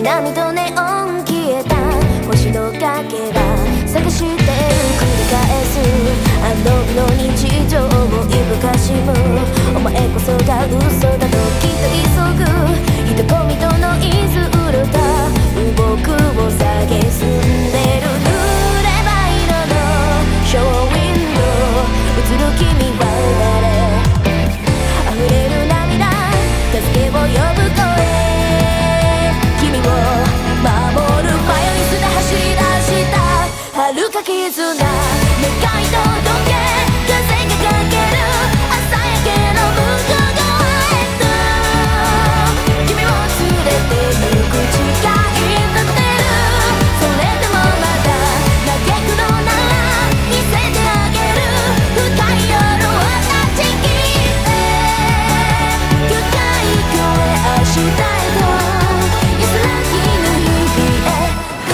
波とネオン消えた星のかけら探してる繰り返すあの日の日常をいぶかしむお前こそが嘘だときっと急ぐ人混みとノイズうろた僕を蔑んでる濡れば色のショーウィンドウ映る君は誰溢れる涙助けを呼ぶ声君を守るバイオリスで走り出した遥か絆願い届け風がかける朝焼けの向こう側へと君を連れて行く誓い立てるそれでもまだ嘆くのなら見せてあげる深い夜を断ち切って深い声明日へと安らぎの日々へ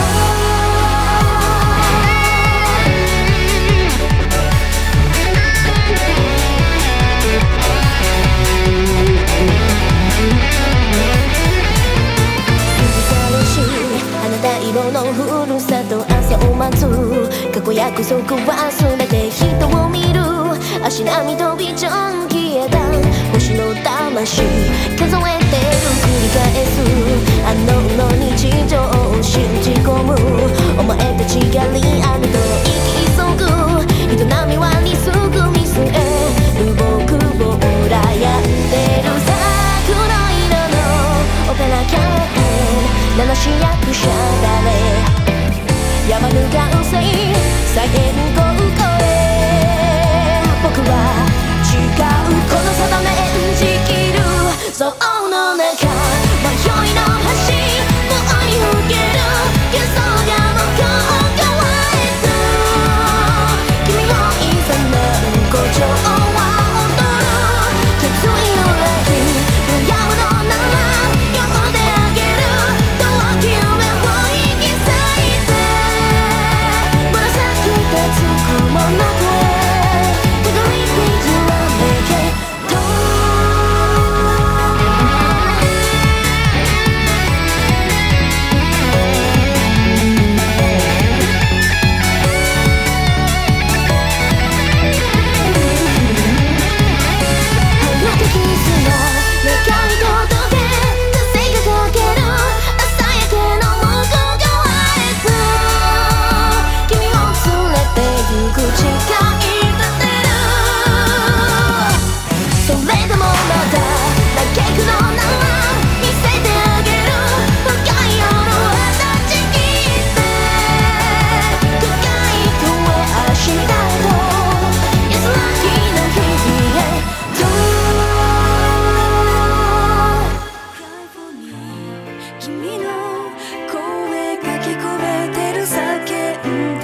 色のふるさと朝を待つ過去約束忘れて人を見る足並みとビジョン消えた星の魂数えてる繰り返すあの日常を信じ込むお前たちがリアルと生き急ぐ人並みはリスク見据える僕を羨んでる桜色のオペラキャラ名なし役者誰山ぬかうせい再現後声僕は違うこの定め演じきるそう